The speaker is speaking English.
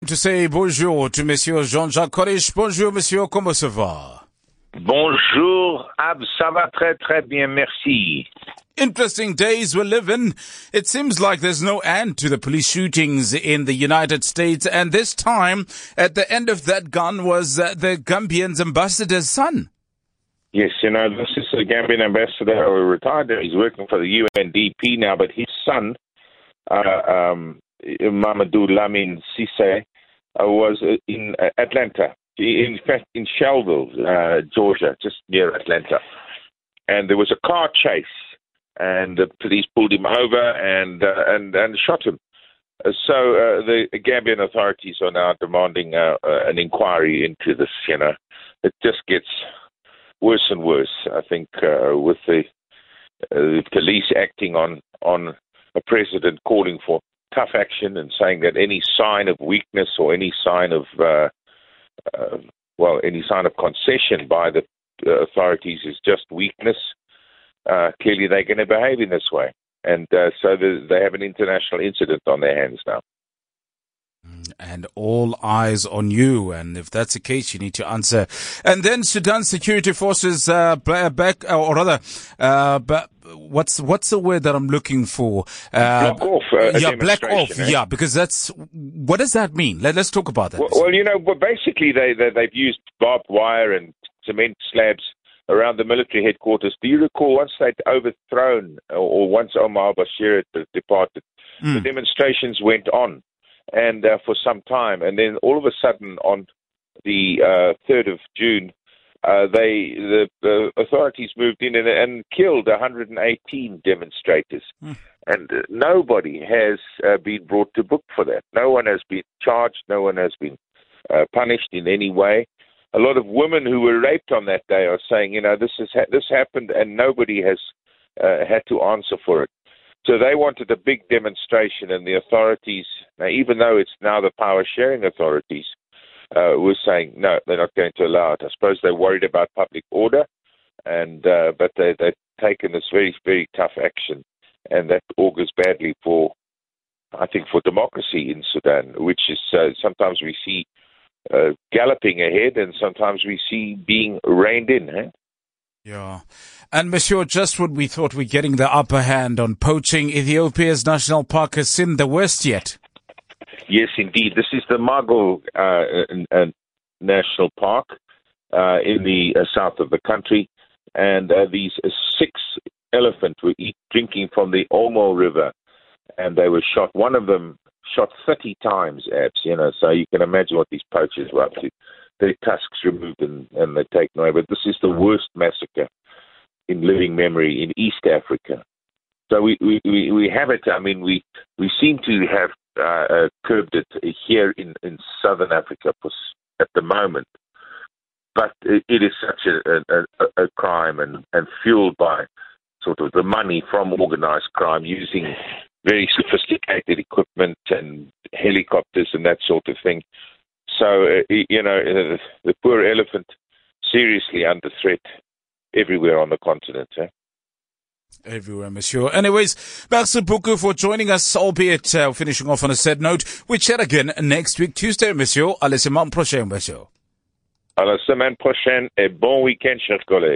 to say bonjour to Monsieur Jean-Jacques Korish. Bonjour, Monsieur, comment ça va? Bonjour, Ab, ça va très très bien, merci. Interesting days we live in. It seems like there's no end to the police shootings in the United States, and this time, at the end of that gun was the Gambian's ambassador's son. Yes, this is the Gambian ambassador, or retired. He's working for the UNDP now, but his son, Mamadou Lamine Cisse, was in Atlanta. In fact, in Shelbyville, Georgia, just near Atlanta. And there was a car chase, and the police pulled him over and shot him. So the Gambian authorities are now demanding an inquiry into this. It just gets worse and worse, I think, with the police acting on a president calling for tough action and saying that any sign of weakness or any sign of any sign of concession by the authorities is just weakness. Clearly, they're going to behave in this way, and so they have an international incident on their hands now. And all eyes on you, and if that's the case, you need to answer. And then Sudan security forces back, or rather, but what's the word that I'm looking for? Block off. Black off. Eh? Yeah, because what does that mean? Let's talk about that. Well, basically they've used barbed wire and cement slabs around the military headquarters. Do you recall once they'd overthrown, or once Omar al-Bashir had departed, the demonstrations went on. And for some time, and then all of a sudden, on the 3rd of June, the authorities moved in and killed 118 demonstrators, and nobody has been brought to book for that. No one has been charged. No one has been punished in any way. A lot of women who were raped on that day are saying, this happened, and nobody has had to answer for it. So they wanted a big demonstration, and the authorities, even though it's now the power-sharing authorities, were saying, no, they're not going to allow it. I suppose they're worried about public order, but they've taken this very, very tough action, and that augurs badly for democracy in Sudan, which is sometimes we see galloping ahead, and sometimes we see being reined in. Eh? Yeah. And Monsieur, just when we thought we're getting the upper hand on poaching, Ethiopia's national park has seen the worst yet. Yes, indeed. This is the Mago National Park in the south of the country. And these 6 elephants were drinking from the Omo River, and they were shot. One of them shot 30 times, so you can imagine what these poachers were up to. Their tusks removed and they're taken away. But this is the worst massacre in living memory in East Africa. So we have it. I mean, we seem to have curbed it here in Southern Africa at the moment. But it is such a crime and fueled by sort of the money from organized crime, using very sophisticated equipment and helicopters and that sort of thing. So, the poor elephant seriously under threat everywhere on the continent. Eh? Everywhere, Monsieur. Anyways, merci beaucoup for joining us, albeit finishing off on a sad note. We chat again next week, Tuesday, Monsieur. À la semaine prochaine, Monsieur. À la semaine prochaine et bon week-end, chers collègues.